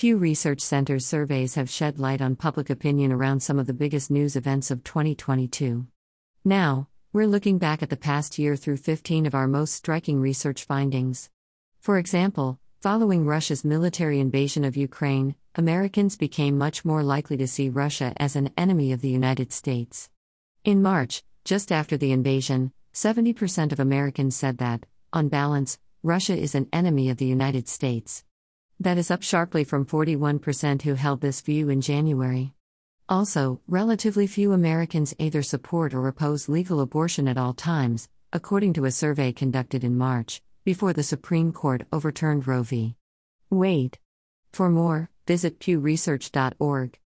Pew Research Center's surveys have shed light on public opinion around some of the biggest news events of 2022. Now, we're looking back at the past year through 15 of our most striking research findings. For example, following Russia's military invasion of Ukraine, Americans became much more likely to see Russia as an enemy of the United States. In March, just after the invasion, 70% of Americans said that, on balance, Russia is an enemy of the United States. That is up sharply from 41% who held this view in January. Also, relatively few Americans either support or oppose legal abortion at all times, according to a survey conducted in March, before the Supreme Court overturned Roe v. Wade. For more, visit pewresearch.org.